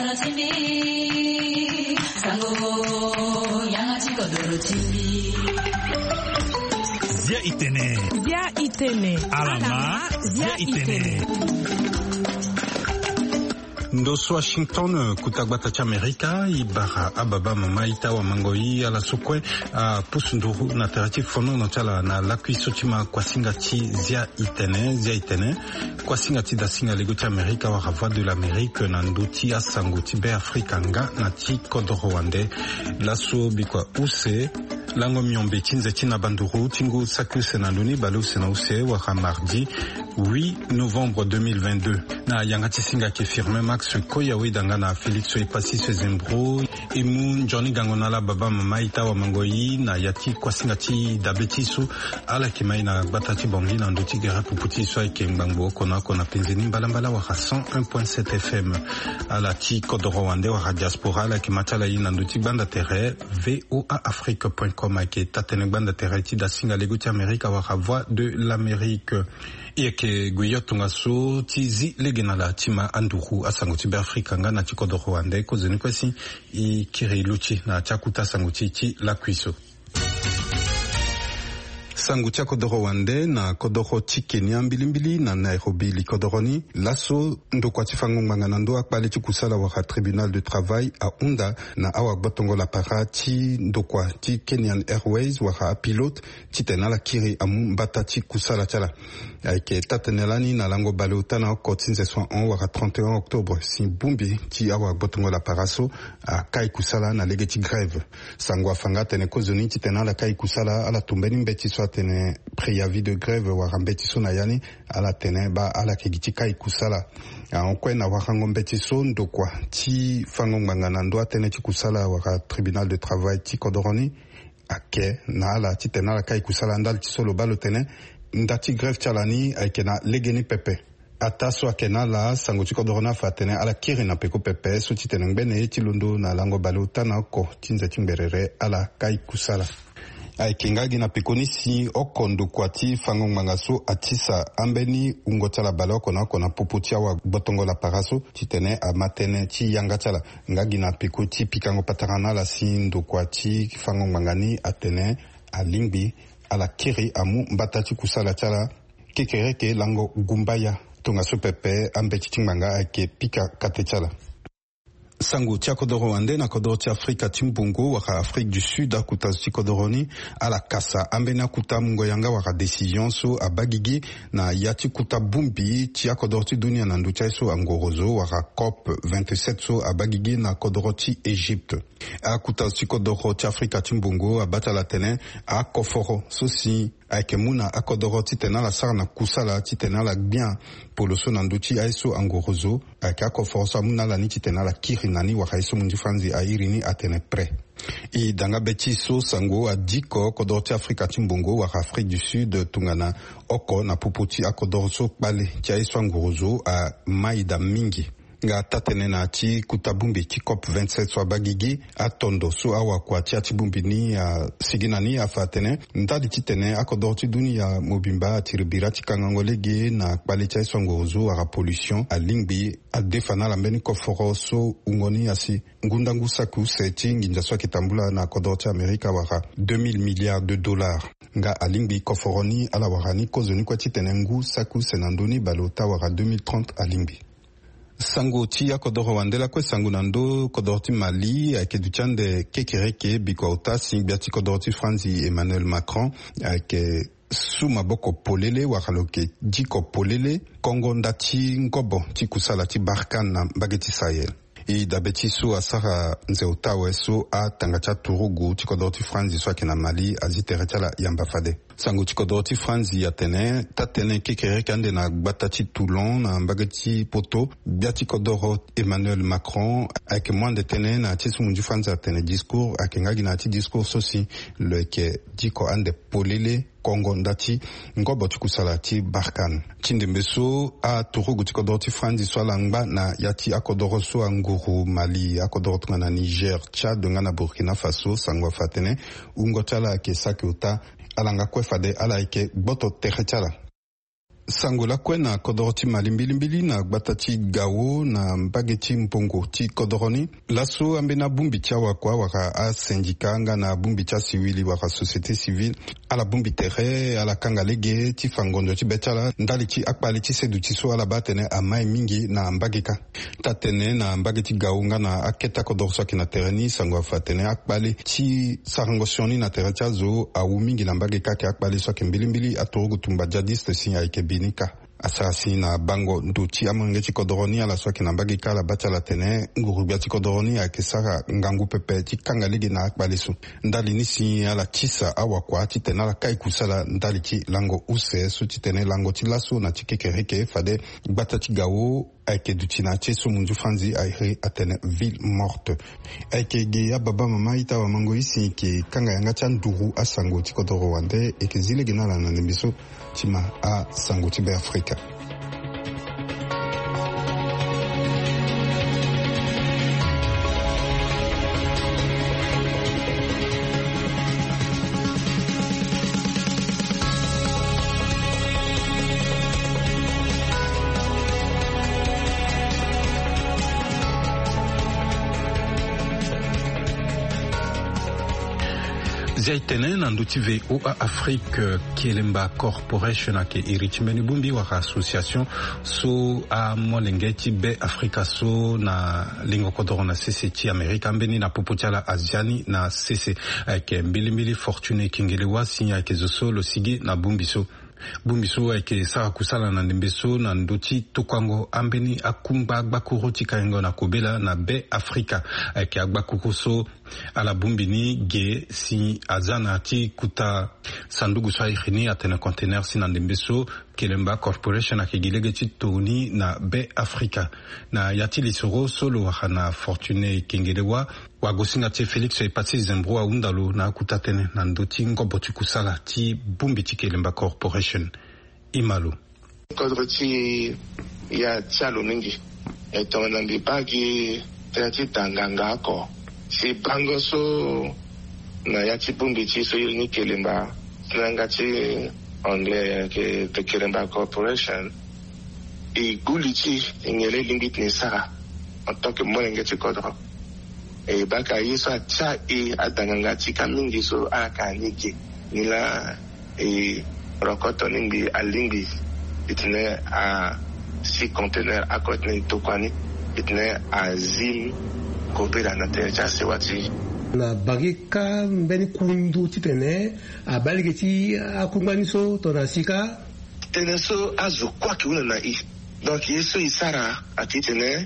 Zia Itene. Alama Zia Itene. Ndoso Washington kutagbata cha Amerika ibara ababa mama itawa mangoi ala sokwe pusunduru na tarati fono no chala na lakwi sotima kwa singa ti Zia Itene kwa singa ti da singa lego cha Amerika wa voix de l'Amérique na nduti asango ti be Afrika nga na ti kodoro wande laso bikwa use lango miombe chinze china banduru tingu sakuse na nduni baluse na use wa mardi 8 novembre 2022 na yangati singa ke firme Max Koyawe dangana Felix Epasi Sezembro emu Johnny Gangonala baba mama itawa mangoi na yati kwa singa ti dabetisu ala kimai na batati bongi na nduti gara puputi so ke mbangbo kona penzeni mbala wa 101.7 FM ala ti kodoro wande wa diaspora la kimatala ina nduti banda terre voaafrique.com ke tatene banda terre ti da singa lego ti Amerika wa voix de l'Amérique yeke guyotunga so tizi legenala tima anduru asango ti be Afrika nga na ti kodoro wande ko zeni kwesi i kiri luchi na chakuta sango ti la kwiso sangu tia kodoro wande na kodoro ti Kenya mbilimbili na Nairobi li kodoroni laso ndokwa ti fango nganga ndo akpale ti kusala waka tribunal de travail a unda na awa gbatongo la para ti ndokwa ti Kenyan Airways waka pilote ti tena la kiri amu mbata ti kusala tiala ayeke tatenelani na lango bale utana oko ti nze soin 1 waka 31 octobre si bumbi ti awa gbatongo la para so a kai kusala na lege ti grève sango afanga tene kozoni ti tena la kai kusala ala tumbeni mbeti so tene préavis de grève waka mbeti so na yani ala tene ba ala ke giti kai kusala onkwe na wakango mbeti so ndokwa ti fango ngbanga na ndo atene ti kusala waka tribunal de travail ti kodoroni ake na ala ti tene ala kai kusala ndali ti so lo balo tene ndati grève ti ala ni ayeke na legeni pepe ata so ayeke na ala sango ti kodoroni afa tene ala kiri na peko pepe so ti tene ngbene ye ti londo na lango bale utana oko ti nze ti ngberere ala kai kusala ayeke ngagi na pekoni si oko ndokua ti fango ngbanga so atisa ambeni ungo ti ala bale oko na popo ti awa gbotongo la para so ti tene ama tënë ti yanga ti ala ngagi na peko ti pikango patara na ala si ndokua ti fango ngbanga ni atene alingbi ala kiri amu mbata ti kusala ti ala kekere ke lango gumbaya tongaso pepe ambeti ti ngbanga ayeke pika kate ti ala sango tia kodoro wande na kodoro ti Afrika ti mbongo waka Afrique du Sud akuta ti kodoroni ala kasa ambeni akuta mungo yanga waka décision so abagigi na ya ti kuta bumbi ti akodoro ti dunia na ndu ti aye so angorozo waka COP 27 so abagigi na kodoro ti Égypte akuta ti kodoro ti Afrika ti mbongo abati ala tene akoforo so si ayeke mu na akodoro ti tene ala sara na kusala ti tene ala gbia polo so na ndu ti aye so angorozo ayeke akoforo so amu na ala ni ti tene ala kiri na ni waka ye so mu ndi franzi airi ni atene pre e danga be ti so sango adiko kodoro ti Afrika ti mbongo waka Afrique du Sud tongana oko na popo ti akodoro so kpale ti aye so angorozo amaida mingi nga tatene na ti kutabumbi ti COP 27 so abagigi atondo so awakua ti atibumbi ni sigi na ni afa tene ndadi ti tene akodoro ti dunia mobimba atiri bira ti kangango lege na akpale ti aye so angorozo waka pollution alingbi adefa na ala mbeni koforo so ungoni asi ngundangu saku se ti nginza so ayeke tambula na akodoro ti Amerika waka 2000 milliards de dollars nga alingbi koforo ni ala waka ni kozo ni kue ti tene ngu saku se na ndöni bale ota waka 2030 alingbi sango ti akodoro wande lakue sango na ndo kodoro ti Mali ayeke duti ande kekere ke bikua ota si gbia ti kodoro ti franzi Emmanuel Macron ayeke su maboko polele waka lo yeke diko polele kongo nda ti ngobo ti kusala ti Barkhane na mbage ti Sahel e dabe ti so asara nze ota awe so atanga ti aturugu ti kodoro ti franzi so ayeke na Mali azi tere ti ala yamba fade sango ti kodoro ti franzi atene tatene kekere ke ande na gbata ti Toulon na mbage ti poto gbia ti kodoro Emmanuel Macron ayeke mu ande tënë na ti so mu ndi franzi atene discours ayeke ngagi na ti discours so si lo yeke diko ande polele kongo ndati ngobo ti kusala ti Barkhane ti ndembe so aturugu ti kodoro ti franzi so ala ngba na ya ti akodoro so anguru Mali akodoro tongana Niger Tchad nga na Burkina Faso sango afa tënë ungo ti ala ayeke saki ota ala nga kue fade ala yeke gboto tere ti ala sangola kwena kodoroti malimbilimbili na gbatachi gawo na mbageti mpongo ti kodoroni laso ambena bumbi cha wakwa waka a syndicat nga na bumbi cha siwili waka société civile ala bumbi tere ala kangalege ti fangondo ti betala ndali ti akpali ti sedu ti so ala batene amai mingi na mbageka tatene na mbageti gawo nga na aketa kodorso ki na tereni sango afatene akpali ti sarangosioni na tere cha zo awu mingi na mbageka ki akpali so ki mbilimbili atorogu tumba jadiste si ya ikebinika asasi na bango nduti amange ti kodoroni ala so ki na mbageka ala batala tene ngurubia ti kodoroni akesara ngangu pepe ti kangalege na akpali so ndali nisi ala tisa awakwa ti tene ala kai kusala ndali ti lango use so ti tene lango ti laso na ti kekereke fade gbata ti gawo ayeke duti na ti so munzu fanzi ayere atene ville morte ayeke ge ya baba mama ita wamango isi ke kanga yanga ti anduru asango ti kodoro wande e ke zilege na ala na ndembe so ti ma asango ti be afrika. Zaitene nanduti VOA Afrique Kelemba Corporation ake irichimeni bumbi waka association so a molengeti be Africa so na lingo kodoro na sese ti Amerika mbeni na poputiala Asiani na sese ake mbilimbili fortune kingelewa sinya ake zoso lo sige na bumbi so. Bumbiso eke sara kusala na ndembeso na ndoti tokwango ambeni akumba agbakuro tikayengo na kobela na be Afrika eke agbakuro so ala bumbini ge si azana ti kuta sandugu so ikhini atene container si na ndembeso Kelemba Corporation ake gilege ti toni na be Afrika na yati lisoro solo wakana fortune kengelewa wagosinga ti Felix epati zembro a undalo na kutatene na ndoti ngobo ti kusala ti bumbi ti Kelemba Corporation imalo kodro ti ya tialo mingi e tongana ndi bagi ti tanganga ako si bango so na ya ti bumbi ti so yiri ni Kelemba nanga ti anglais ke the Kelemba Corporation e guli ti ngele lingit ni sara en tant que molenge ti kodro e baka yeso acha e adanganga ti kamingi so aka nike nila e rokoto ningi alingi itne a 6 containers a contenir tokwani itne a zim kopera na techa sewati na bagika mbeni kundu titene a balike ti akungani so to na sika tene so azu kwa ki una na i donc yeso isara atitene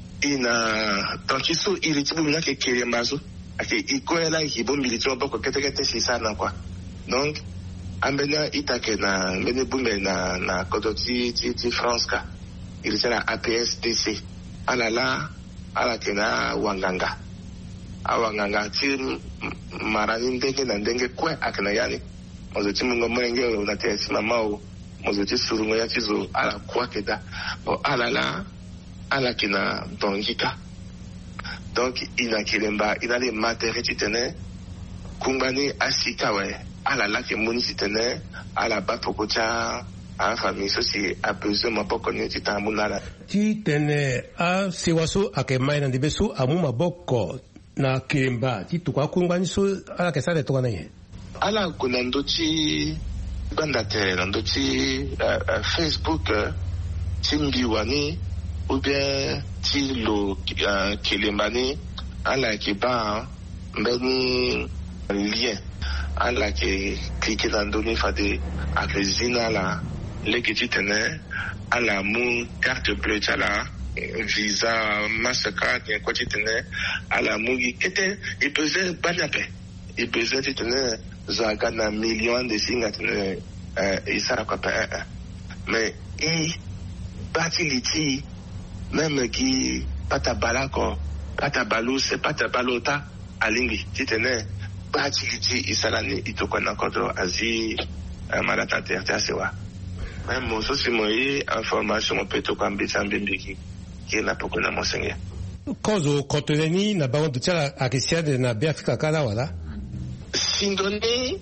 ina donc iso iritibu na ke Kelemba ake ikoela hibo militro boko ketekete sisana kwa donc ambena itake na mbene bumbe na kodoti ti France ka ilisera APSTC alala ala kena wanganga awanganga ti marani ndenge na ndenge kwe akena yani mozoti mungo mwenge una tesi mamao mozoti surungo ya tizo ala kwa keda o alala ala kena dongika donc ina Kelemba ina le matériel titene kumbani asika we ala la ke moni titene ala ba pokocha a famille soci a besoin ma boko ni titamuna titene a sewaso akemai na ndibeso amu maboko na Kelemba titukwa kumbani so ala ke sale tokana ye ala kuna ndoti banda te ndoti Facebook timbiwani ou bien ti lo Kelemba ni ala ke ba mbeni lien ala ke cliquer dans donner fade avec zina la leke ti tene ala mu carte bleue tala visa Mastercard et quoi ti tene ala mu kete e pesait banape e pesait ti tene zaga na million de singa tene isara kwa pa mais i batiliti même qui pata balako pata balose pata balota alingi ti tene batiliti isalani itokona kodro azi malata terta sewa même moso simoyi information peto kwambisa mbembiki kina pokona mosenge kozo kotoneni na bango tala akisiade na Afrika kala wala sindoni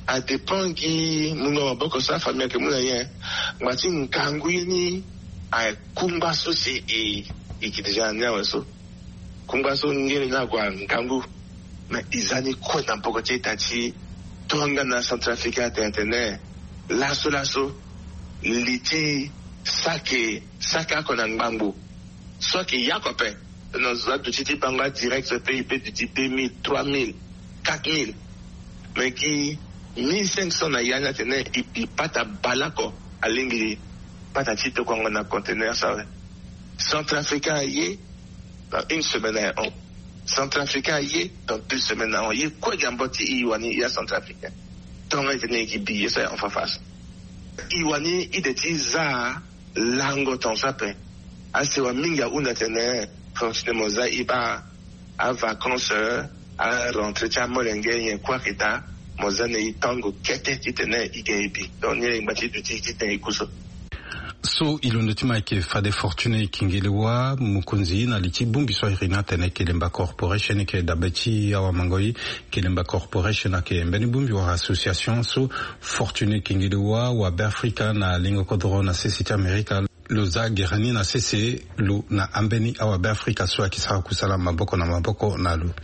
a dépend qui mungo boko sa famille que muna yen ngati nkangwini a kumbaso si qui déjà nya so kumbaso ngene na kwa nkangu mais izani ko na boko tati tonga na Centrafrique internet laso liti saka kona ngambu soit que yakope nos autres titi banga direct ce PIB du type 2000 3000 4000 mais qui 1500 na yana tene ipata balako alingi pata tito kwa na conteneur ça Centrafricain yé dans une semaine on Centrafricain yé dans 2 semaines on yé quoi jamboti iwani ya Centrafricain tonga tene qui billet ça en face iwani ideti za lango tonsape asewa minga una tene fonctionnement za iba à vacances à rentrer à molenge yen kwa kita mozane itango kete titene igeibi donye ngati duti titene ikuso so ilondotima ke fade fortune kingelewa mukunzi na liti bumbi so irina tene Kelemba Corporation ke dabeti awa mangoi Kelemba Corporation ke mbeni bumbi wa association so fortune kingelewa wa Africa na lingo kodro na sisi America loza gerani na sisi lu na ambeni awa Africa so akisara kusala maboko na lu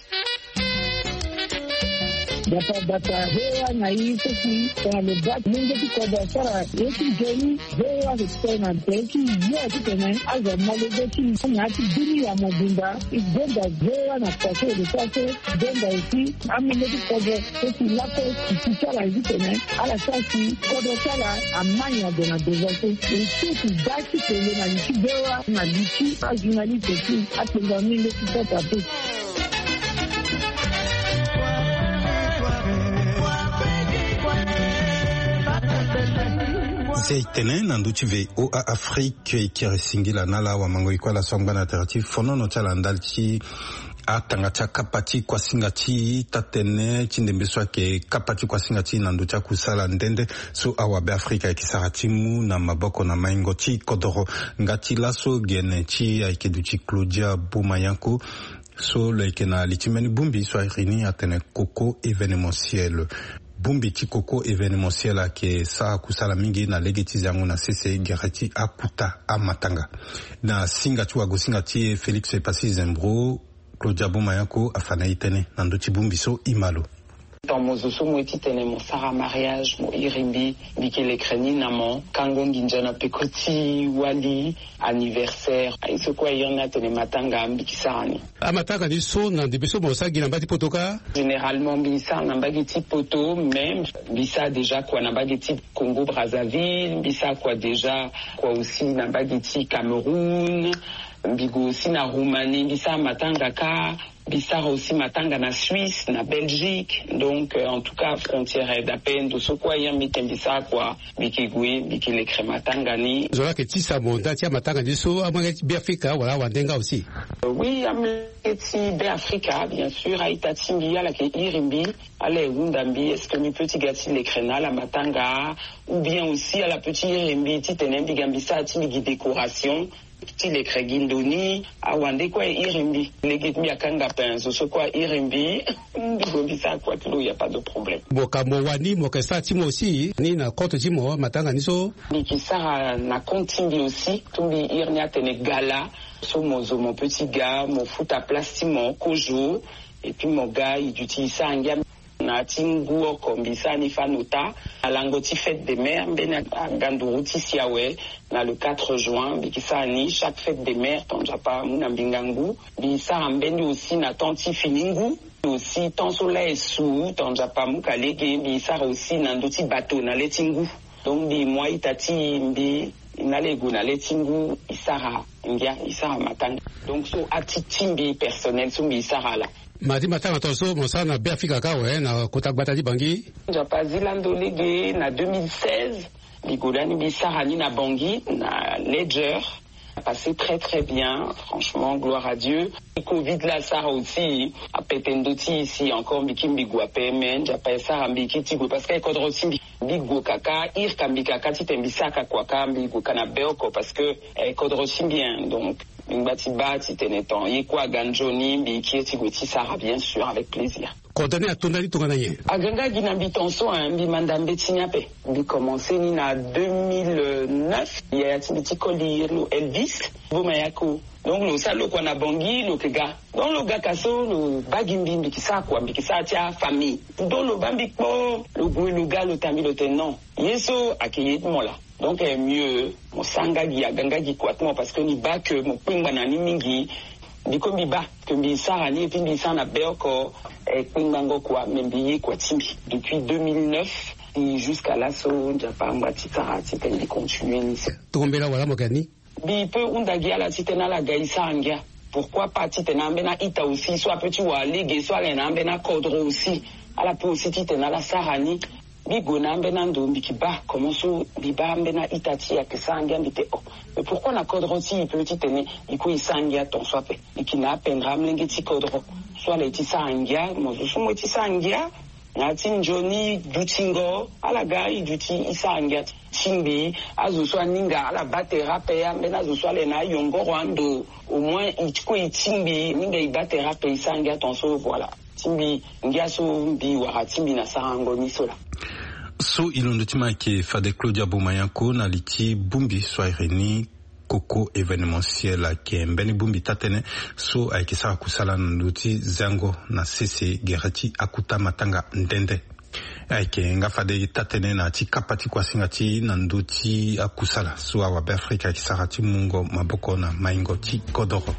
data hewa na hii sisi kwa leba mungu kwa biashara yetu jeni hewa kitena teki yote tena aza malezi na hati ya mobimba igenda hewa na kwa de sasa genda ici amileti kwa sisi lako kisala hivi tena ala sasa kwa sala amanya de na desate sisi baki tena na nchi hewa na nchi ajunalite tu atenda mingi kitata tu Zeitene nanduchi ve OA Afrique kirisingila nala wa mango kwa la songbana alternative fono no chala ndalchi atanga kapati kwa singati tatene chindembeswa ke kapati kwa singati nanducha kusala ndende so awa be Afrika ikisaratimu na maboko na maingo chi kodoro ngati laso gene chi aikeduchi Claudia Bumayanko so leke na litimeni bumbi so irini atene koko événementiel bumbi chikoko événementiel ke sa kusala mingi na legeti zangu na sese gerati akuta amatanga na singati wa gosingati Felix Pasi Zembro Claudia Bumayako afana itene na ndochi bumbi so imalo dans mozoso mweti tene mo sara mariage mo irimbi bikele kreni namo kango nginjana pekoti wali anniversaire iso kwa yona tene matanga mbikisani amatanga ni so na debeso mo sagi na bati potoka généralement mbisa na bagiti poto même mbisa déjà quoi na bagiti Congo Brazzaville mbisa quoi déjà quoi aussi na bagiti Cameroun mbigo aussi na Roumanie mbisa matanga ka Bissar aussi matanga na Suisse, na Belgique, donc en tout cas frontière d'appel de ce quoi yam bitembisa quoi bikigwe bikile krematanga ni zola ke tisa monda tia matanga diso amangeti Afrika wala wandenga aussi oui amangeti Afrika bien sûr aitatingi ya la ke irimbi ale wundambi est-ce que mi petit gati le krena la matanga ou bien aussi à la petit irimbi titenembi gambisa tingi décoration ti le kregindoni awande kwa irimbi legit mi akanga penzo so kwa irimbi ndibisa kwa tulo ya pas de problème bokambo wani mokesa timo aussi ni na kote timo matanga niso nikisara na kontingi aussi tumbi irnia tene gala so mozo mon petit gars mon foot à place mon kojo et puis mon gars il utilise ça en gamme na tinguo kombisa ni fanuta alangoti fête des mères bena ganduruti siawe na le 4 juin bikisani chaque fête des mères tonjapa muna mbingangu bisa ambendi aussi na tanti finingu aussi tansola esu tonjapa mukalege bisa aussi na ndoti bateau na letingu donc bi moi itati mbi inalego na letingu isara ngia isara matanga donc so atitimbi personnel so mbi isara la mati matanga toso mosana be Afrika kawe na kotagbata di bangi japa zilando lege na 2016 bigolani bisarani na bangi na Ledger passé très très bien franchement gloire à Dieu Covid là ça aussi a petendoti ici encore bikimbi guape men japa ça ambiki tigo parce que kodroti bigo kaka ir kambika ti tembisaka kwa kambi go kana beoko parce que kodro bien donc bati teneton yekwa ganjoni bi kieti go ti sara bien sûr avec plaisir. Coordonné à Tondali Tonganaye. Aganga Ginabitonso, bi mandambe tinyape. Bi commencé ni na 2009. Il y a un petit collier, Elvis, Bomayako. Donc, le salo qu'on a bangi, le kega. Donc, le gakaso, le bagimbi, bikisa quoi, bikisa tia famille. Donc, le bambikpo, le goût, le gars, le tami, le tenant. Yeso, akiyet mola. Donc, mieux, mon sangagi, agangagi quoi, parce que ni ba que mon pingbanani mingi. Biko biba que bi sarani et puis bi sana beoko kungango kwa membiye kwa timbi depuis 2009 et jusqu'à l'assaut japamba titara titen di continuer ni tombela wala mogani bi peu undagi ala titena la gaisa angia pourquoi pas titena mbena ita aussi soit petit wa ligue soit na mbena kodro aussi ala peu aussi titena la sarani bigona mbena ndombi kiba comment so biba mbena itati ya kisangia mbite oh mais pourquoi na kodro ti petit tene iko isangia ton swape ikina pendra mlenge ti kodro soit le ti sangia mozusumo ti sangia na tinjoni dutingo ala gai duti isangia timbi azu so ninga ala batera pe ya mbena azu so le na yongo rwando au moins iko itimbi ninga ibatera pe isangia ton so voilà timbi ngiaso mbi wa timbi na sarango ni sola. So ilondotima ke fade Claudia Bomayanko na liti bumbi soireni koko événementiel ke mbeni bumbi tatene so aikisa kusala nduti zango na sese gerati akuta matanga ndende aike nga fade tatene na ti kapati kwa singati na nduti akusala so awa be Afrika kisarati mungo maboko na maingo ti kodoro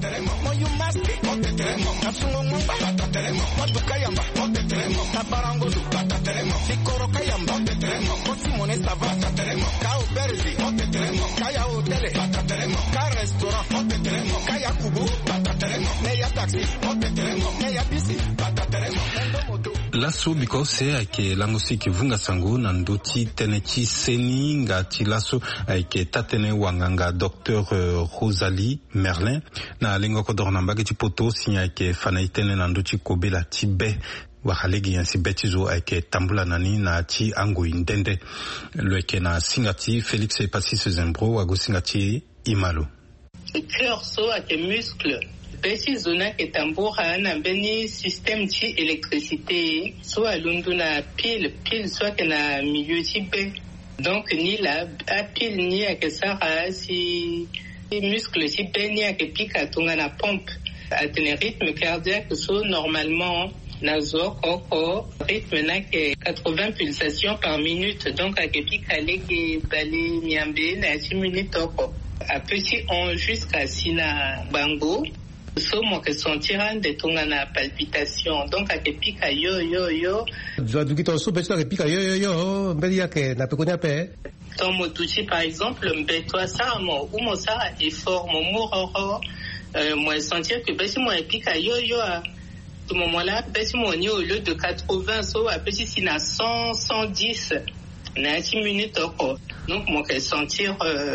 laso because ake langosi kivunga sangu na ndoti tenechi seni ngati laso ake tatene wanganga Dr Rosalie Merlin na lengo kodorna mbageti poto sinya ake fanaitene na ndoti kobela tibe wahalegi yansi betizo ake tambula nani na ti ango indende lweke na singati Félix Epassis Zembro wago singati imalo cœur so ake muscle besi zona ke tambura na beni système ti électricité so alundu na pile soit que na milieu ti be donc ni la a pile ni ake sara si muscle ti be ni ake pika tunga na pompe à tenir rythme cardiaque so normalement nazo koko rythme na ke 80 pulsations par minute donc ake pika leke bale miambe na 10 minutes oko à petit on jusqu'à sina bango so mo que sentira de tongana palpitation donc ake pika yo dukito so beto ake pika yo mbeli yake na pekonya pe ton motuchi par exemple mbeto ça mo ou mo ça effort mo mororo moi sentir que besi mo pika yo à ce moment-là besi mo ni au lieu de 80 so à petit sina 100 110 na 10 minutes oko donc mo que sentir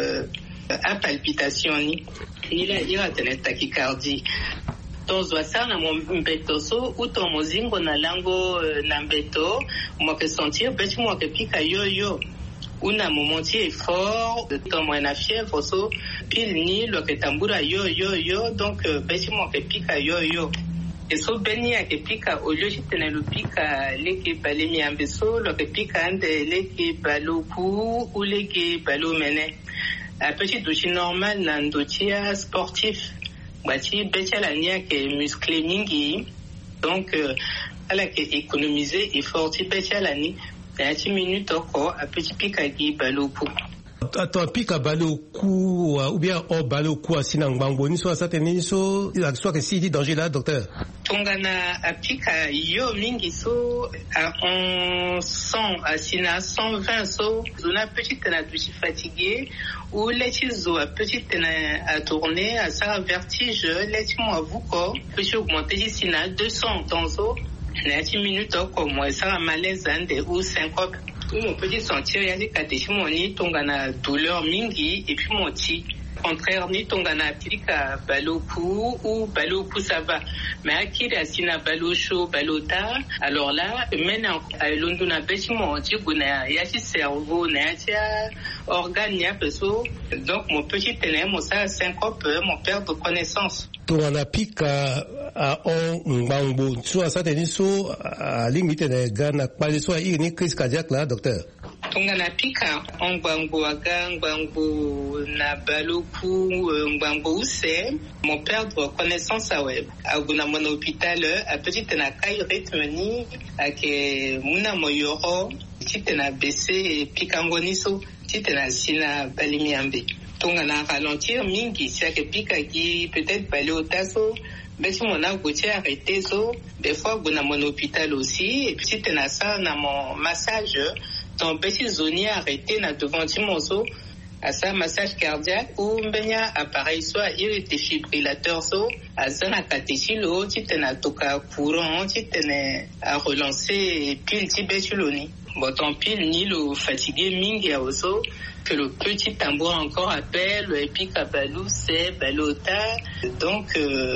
à palpitation ni la ira tene tachycardie tozo sana mo mbeto so uto mozingo na lango na mbeto mo que sentir beti mo que pika yo una momenti effort comme una fièvre so pile ni lo que tambura yo donc beti mo que pika yo et so beni a que pika au lieu de le pika leke balemi ambeso lo que pika ande leke baloku ou leke balomene a petit douche normal na ndotia sportif bati betala nia ke musclé mingi donc ala ke économiser effort ti betala ni 10 minutes oko a petit pika gi baloku to pika baloku ou bien o baloku asina ngbango ni so sateni so la soit que si dit danger là docteur tongana a pika yo mingi so on 100 asina 120 so zona petite na douche fatigué ou l'étizo a petite à tourner à ça vertige l'étimo à vous corps peut augmenter ici na 200 tonzo na 10 minutes comme moi ça malaise ande ou syncope ou mon petit sentir ya di kateshi moni tongana douleur mingi et puis mon ti Contraire ni tongana apilika baloku ou baloku ça va. Mais akiri asina balosho balota. Alors là, maintenant à Londres na bêtiment tu guna yachi cerveau na yachi organe ya peso. Donc mon petit ténè mon ça syncope mon père de connaissance. Tongana pika a on ngbango so ça teni so a limite na gana kwali so ni crise cardiaque là docteur. Tongana pika ngbango na baloku ngbango use mon père de connaissance a web aguna mon hôpital a petite na kai rythme ni ake muna moyoro titena baissé pikangoni so titena sina balimiambe. Tongana ralentir mingi si ake pika qui peut-être balé au tasso. Mais si mon a goûté arrêté so, des fois on a mon hôpital aussi et puis si t'es ça na mon massage ton petit zone arrêté na devant mon so à ça massage cardiaque ou benya appareil soit il est défibrillateur so à ça na catéchilo tu t'es na toka courant tu t'es à relancer pile tibetuloni bon ton pile ni le fatigué mingi a oso que le petit tambour encore appelle et puis kabalou c'est balota donc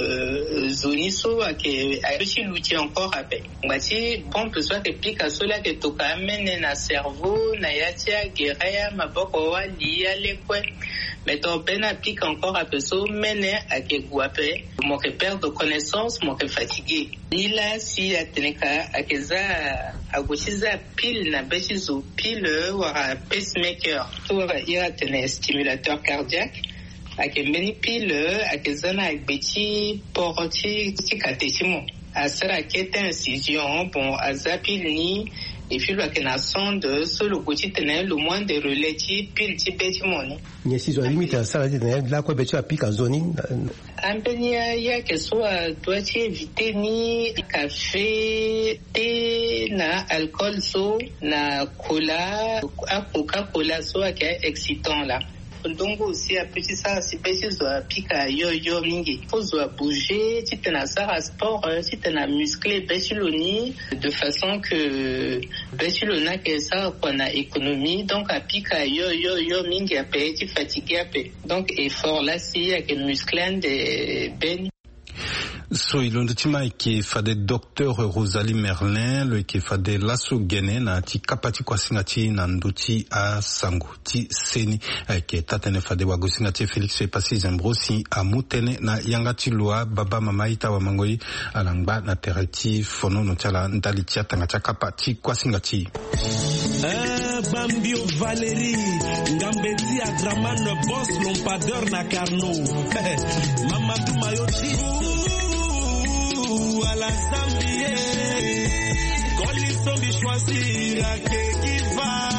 zoniso que petit l'outil encore appelle ngati pompe soit que pika sola que toka mene na cerveau na yatia guerre maboko wa lia lekwe mais ton bena pique encore à peso mene à que guape mon que perd de connaissance mon que fatigué ni là si ateneka à que za a gochiza pile na bechizo pile ou à pacemaker il y a un stimulateur cardiaque avec une pile avec zone avec petit poroti catéchimo à ça la quête incision bon à zapilni et puis la qu'une sonde sur le côté tenait le moins de relais pile tibetimo ni ni si zo limite à ça là quoi betu applique en zone ambenia ya que soit doit éviter ni café thé na alcool so na cola à Coca-Cola so qui est excitant là donc aussi à petit ça si petit zo pika yo mingi faut zo bouger si tu na ça sport si tu na musclé besuloni de façon que besulona que ça qu'on a économie donc à pika yo mingi à petit fatigué à peu donc effort là si avec musclé de ben so ilondo tima ke fade docteur Rosalie Merlin le ke fade laso gene na ti kapati kwa singati na nduti a sangu ti seni ke tatene fade wa gosingati Felix Pasi Zembrosi a mutene na yangati lwa baba mama ita wa mangoi alangba na tereti fono no tala ndali tia tanga cha kapati kwa singati Bambio Valérie Ngambeti Adraman boss lompadeur na Carnot Mamadou Mayoti à la Zambie, Colisombi choisir à qui va,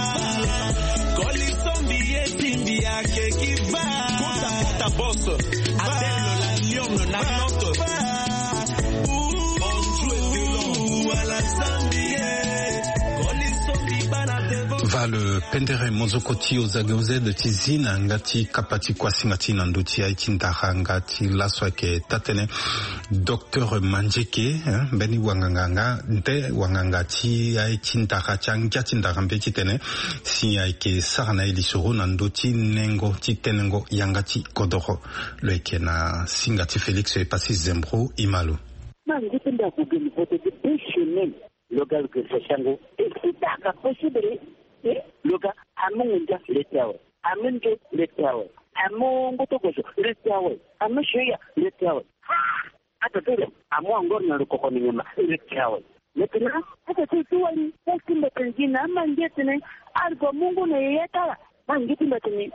Colisombi Timbi à qui va, Kota boss, Adèle la Lyon, la note, on joue de l'eau à la Zambie, Colisombi Banate. Va le pendere mozokoti ozageuze de tizina ngati kapati kwa singati na nduti ya itindaha ngati laswa ke tatene Dr Manjeke beni wanganga nte wangangati ya itindaha changia tindaha mbeti tene si ya ike sarana ilisoro na nduti nengo titenengo yangati kodoro lo ike na singati Felix Pasi Zembro Imalo Nangipenda kugeni pote de peshemen logal ke sashango esitaka possible loga amunda letawe amunde letawe amungo tokoso letawe amushoya letawe ata tole amwangor na lokoni nyama letawe letena ata tuwali wakimba pengine ama ngetene algo mungu na yeta mangiti batini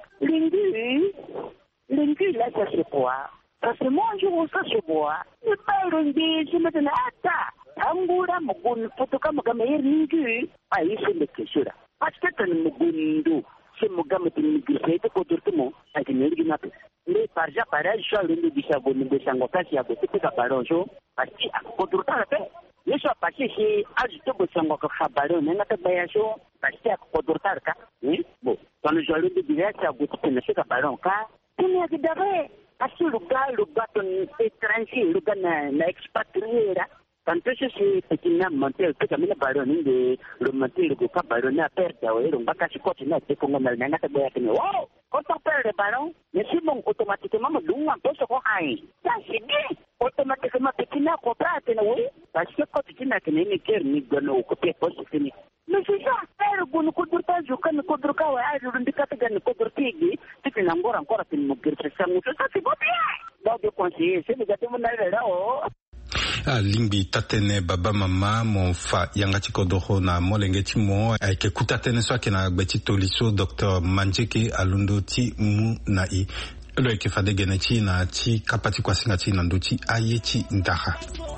lingi la ça se boit parce que moi je ça se boit ne pas ringi je me donne ata ambura mugun fotoka magama yeringi ayi se lekeshura parce que tan mugundu se mugama tin grisete ko dortimo ati nergi nape le parja para jo le bishago ni beshango kasi yabo tepeka baronjo parce que ko dortala pe yeso apasi si ajito beshango ko khabaro nanga te bayasho parce que ko dortala ka bon quand le jalo de direct yabo tepena se ka baron ka tini akidare asu le baton étranger le gana na expatriera. Quand c'est petit monter tout comme le baron de le monter le baron à perdre on va cacher quoi tu n'as pas comme mal n'a pas bien wow quand on perd ballon, mais si bon, automatiquement, me donne un peu ce qu'on a. Ça, c'est bien. Automatiquement, petit n'a pas à oui. Parce que quand tu n'as qu'une équipe, ni donne au côté poste fini. Mais c'est ça. Faire bon, nous coudrons, je connais coudrons, je ne dis pas que nous coudrons, tu peux encore à une mourir, ça, c'est pas bien. Donc, je conseille, c'est le gâteau, là, limbi tatene baba mama monfa yangati kodoro na molengeti mo ke kutatene so akena gbeti toliso Dr Manjeke alundo ti mu na I lo ke fade geneti na ti kapati kwa singati na ndoti ayeti ndaha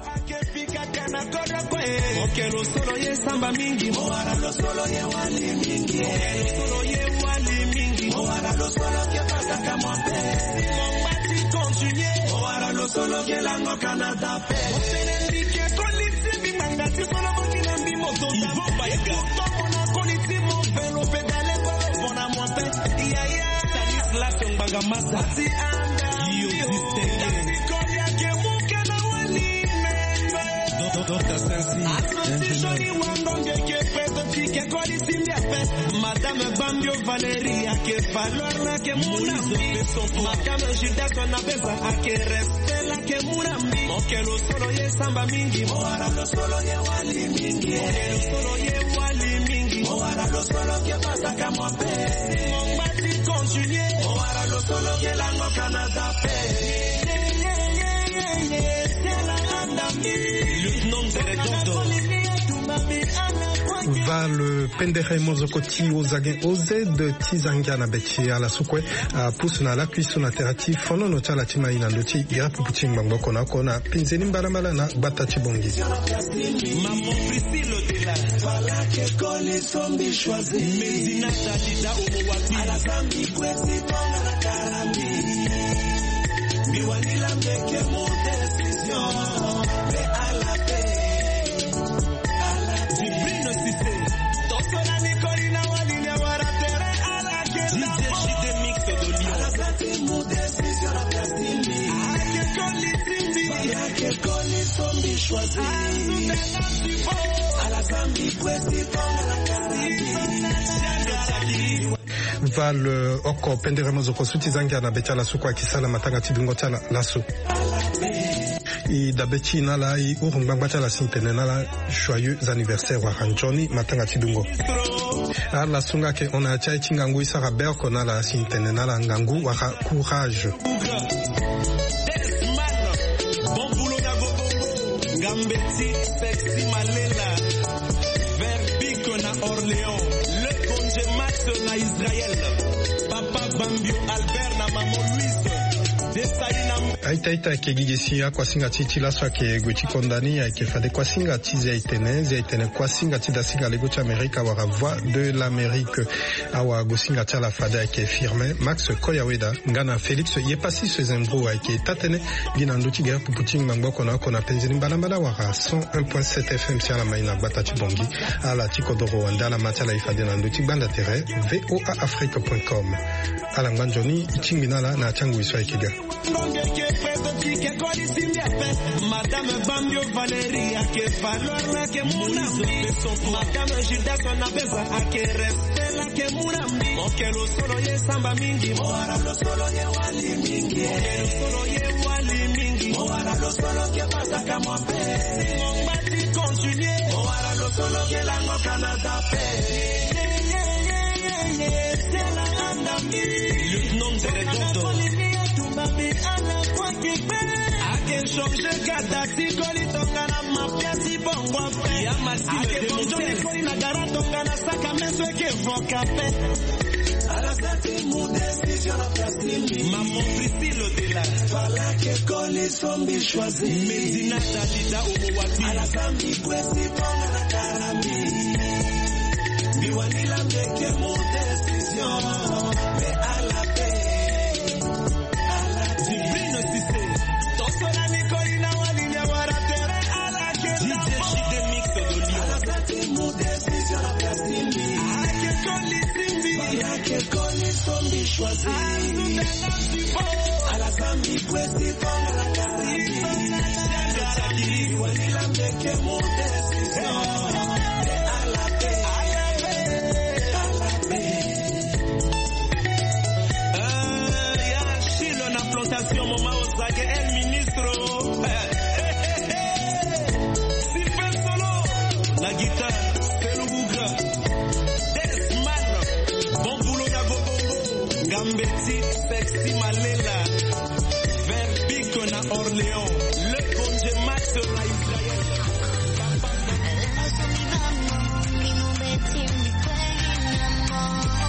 okelo solo ye samba mingi mo ara lo solo ye wali mingi solo ye wali mingi mo ara lo solo ke pasa kama pe mo mati continuer mo ara lo solo ke lango Canada pe mo teneli ke koliti bi mangati solo mo kinambi moto ivo baiga to na koliti mo velo pedale ko bona mo pe iya iya tanis la sembaga masa ti anda yo distingue ko ya ke mo kana wali Dr. Sensi, Madame Bambio Valeria, que falor la que murambi, Madame Gilda Sonabeza, a que respela que murambi, que lo solo ye samba mingi, moara lo solo ye wali mingi, lo solo ye wali mingi, moara lo solo que pasa como pe, Mombati continue, moara lo solo que lango Canada pe. Va le pendere mozokoti ozage oze de tizanga na beti ala sukwe pusu na la kuisu na terati fono no chala tima ina ndoti gira puputi mbango kona kona pinzeni mbaramala na bata chibongi maman Priscille de la fala que colle sombi choisi medina dalida omo wapi ala zambi kwesi tonga na karami miwani la mbeke mo decision me ala pe va le oko pendere mozoko suti zanga na betala sukwa kisala matanga tibingo tala laso I dabechi nala I urungbangbacha la sintene nala joyeux anniversaire wa Ranjoni matanga tidungo ala sunga ke on a chai chingangu isara berko nala sintene nala ngangu wa courage bon boulot na gogo gambeti sexy malela verbiko na Orléans le conge Max na Israël papa Bambio Albert na maman Louise Aita kegigesi ya kwa singa titi la swa ke gweti kondani ya ke fade kwa singa tizi aitene kwa singa tida singa lego cha Amerika wa voix de l'Amérique awa go singa tala fade ya ke firme Max Koyaweda ngana Félix yepasi se zembro ya ke tatene gina nduti gaya puputing mangbo na kona penzini mbalambala wa 101.7 FM sia la maina bata chibongi ala tikodoro wandala matala ifade na nduti banda tere voaafrique.com ala ngbanjoni ichimbinala na changu iswa ikiga Madame Bambio Valeria que falor la que murambi Madame Gilda Sonabeza a que respela que murambi que lo solo ye samba mingi moara lo solo ye wali mingi lo solo ye wali mingi moara lo solo que pasa como pe Mombati continue moara lo solo que lango Canada pe lieutenant de Ake shomje gada tikoli tonga na mapia si bongo fe Ake bonjo nikoli na gara tonga na saka meso ke voka pe Ala sati mu decision of Castille Maman Priscille de la fala que colle sombi choisi Medina dalida omo wapi Ala zambi kwesi tonga na karami Miwani la mbeke mu decision Me ala pe choisi à la zambi kwesi tonga la karami wani la mbeke mo decision à la paix Félicitations, Maman Osage, El Ministro. Sylvain Solo, la guitare, c'est le bouga. Desman, bon boulot d'Agobongo. Gambeti, Sexy Malela. Verbico na Orléans. Le congé Max na Israël. Mi vamos, mi no vete mi cuello, mi amor.